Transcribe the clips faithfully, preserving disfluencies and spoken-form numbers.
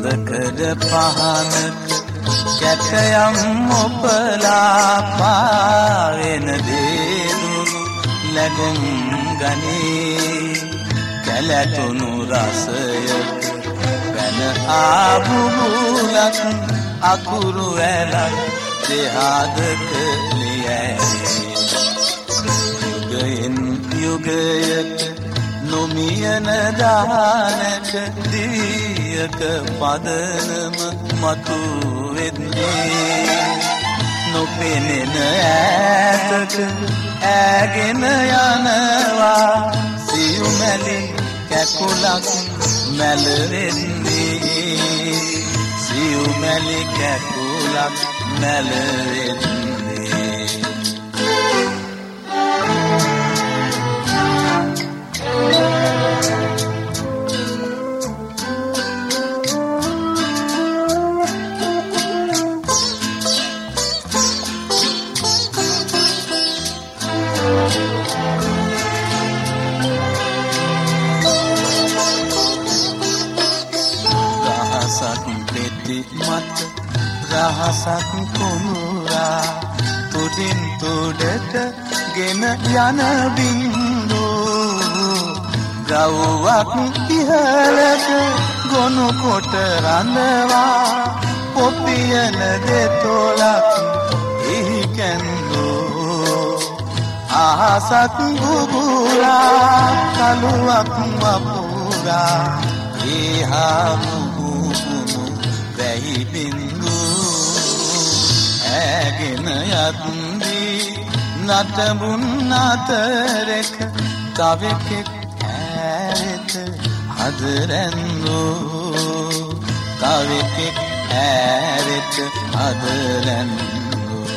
සඳකඩ පහනක කැටයම් ඔබලා පාවෙන දේදුණු ලැබුම් ගනී කැලැතුණු රසයක පැන ආබුබුලක් අකුරු ඇලක් දෙහාදක ලියැයි යුගයෙන් යුගයට නොමියන දානක දිවියක පදනම මතු වෙන්නේ නොපෙනෙන ඈතක ඈගෙන යනවා සියුමැලි කැකුලක් මැලවෙන්නේ සියුමැලි කැකුලක් මැලවෙන්නේ මත රහසක් කුමුරා තුඩින් තුඩට ගෙන යන බින්දු ගව්වක් ඉහළට ගොනු කොට රඳවා පොපියන දෙතොලක් එහි කැන්දෝ අහසක් ගුගුරා කළුවක් වපුරා ඒහා වැහි බින්දු ඇගෙන යත්දී නටබුන් අතරක තවෙකෙක් ඇරෙත හදරැන්දෝ තවෙකෙක් ඇරෙත හදරැන්දෝ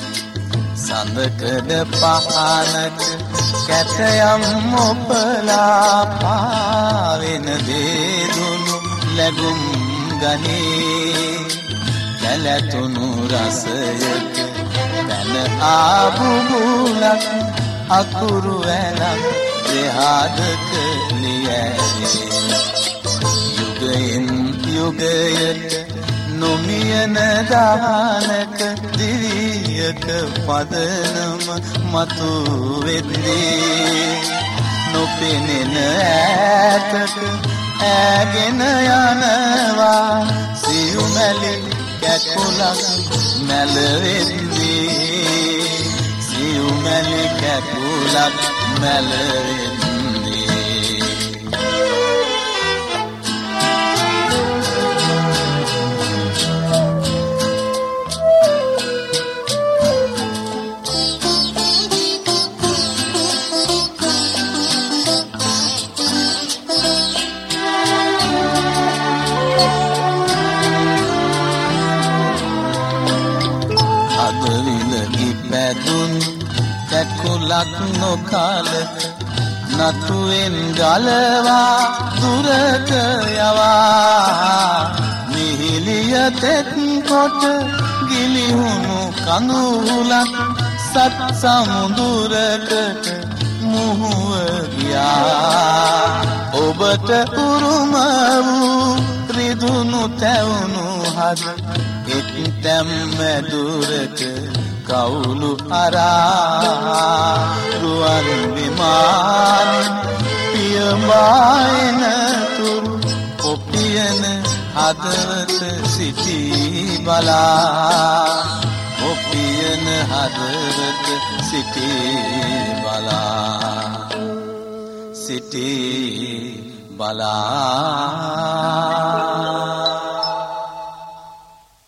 සඳකඩ පහනක කැටයම් ඔබලා පාවෙන දේදුණු ලැබුම් ගනේ කැලැතුණු රසයක පැන ආබුබුලක් අකුරු ඇලක් දෙහාදක ලියැයි යුගයෙන් යුගයට නොමියන දානක දිවියක පදනම මතු වෙන්නේ නොපෙනෙන ඈතක ඈගෙන යනවා සියුමැලි කැකුලක් මැලවෙන්නේ සියුමැලි කැකුලක් මැලවෙන්නේ කැකුලක් නොකාලක නතුවෙන් ගලවා දුරට යවා මිහිලිය තෙත් කොට ගිලිහුණු කඳුලක් සත් සමුදුරකට මුහුව ගියා ඔබට උරුම වූ රිදුණු තැවුණු හද එක් තැම් මැදුරක කවුළු අරා රුවන් විමානෙන් පියඹායන තුරු ඔපියන හදවත සිටී බලා ඔපියන හදවත සිටී බලා සිටී බලා